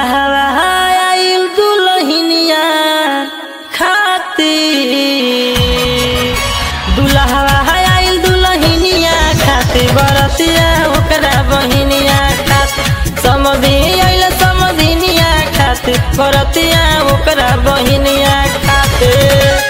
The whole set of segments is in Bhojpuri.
दुल्हवा आइल दुल्हनिया खातिर, दुल्हवा आइल दुल्हनिया खातिर, बरतिया ओकरा बहिनिया खातिर, समधी आइल समधिनिया खातिर, बरतिया ओकरा बहिनिया खातिर।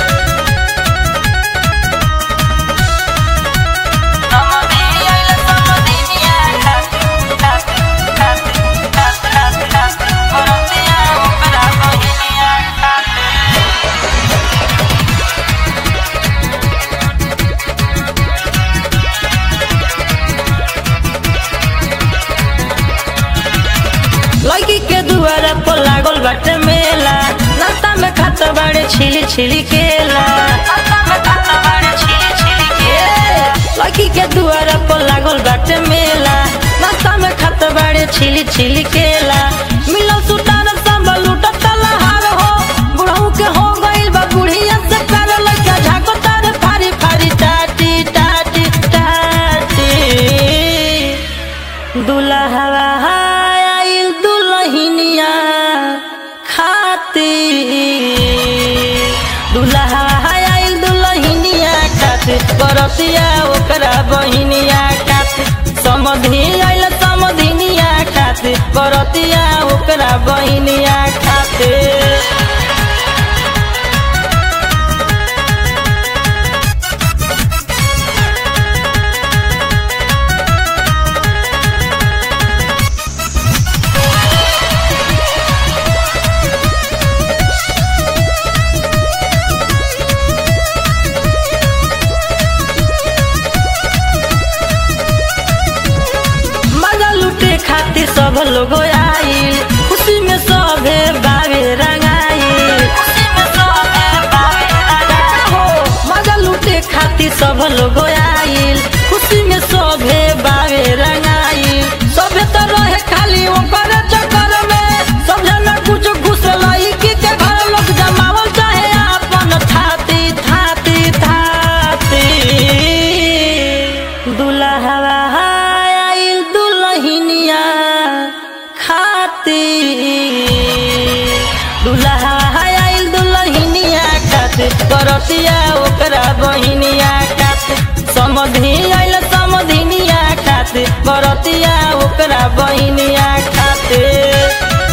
लड़की के दुआरा पर लागल बाटे मेला, नाश्ता में खात बाड़े छिली छिली केला, लड़की के दुआरा पर लागल बाटे मेला, नाश्ता में खात बाड़े छिली छिली केला। मिलो सुतार संभल लूटत लहार हो, बुढ़ऊ के हो गइल बा बुढ़िया से प्यार, लड़का झाको तारे फारी फारी टाटी टाटी टाटी। दुल्हवा आइल दुल्हनिया खातिर, दुल्हा आइल दुल्हनिया खातिर, बरतिया ओकरा बहिनिया खातिर, समधी आइल समधिनिया खातिर, बरतिया ओकरा बहिनिया खातिर। खातिर सब लोग आइल, खुशी में सभे बावे रंगाइल, मजा लूटे खातिर सब लोग आइल, खुशी में सभे बावे रंगाइल। सभे तो रहे खाली ओकर चक्कर में, सब जना कुछ घुस लईकी के घर, लोग जमावल चाहे अपन थाती थाती थाती। दुल्हवा आइल दुल्हनिया खातिर, दुल्हा आइल दुल्हनिया खातिर, बरतिया ओकरा बहिनिया खातिर, समधी आइल समधिनिया खातिर, बरतिया ओकरा बहिनिया खातिर।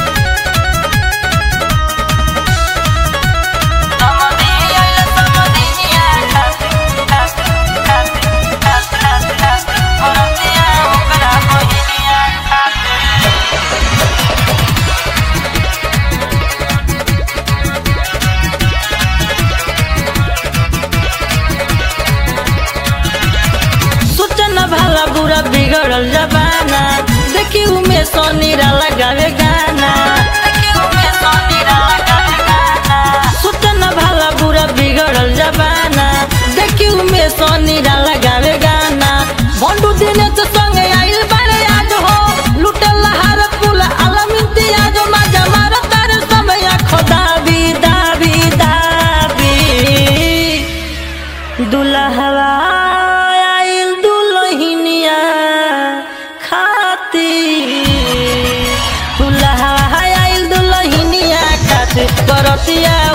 भला बुरा बिगड़ल जबाना, देखी उमे सोनीरा लगावे गाना, सुतन भला बुरा बिगड़ल जबाना, देखी उमे सोनीरा लगावे गाना। बंडू दिने तो संगे आइल बारे आज हो, लुटल लहार पुल अलमिती आज, मजा मार तार समय खोदा भी दाबी दाबी। दुल्हवा आइल दुल्हनिया खातिर, दुल्हा आइल दुल्हनिया खातिर, बरतिया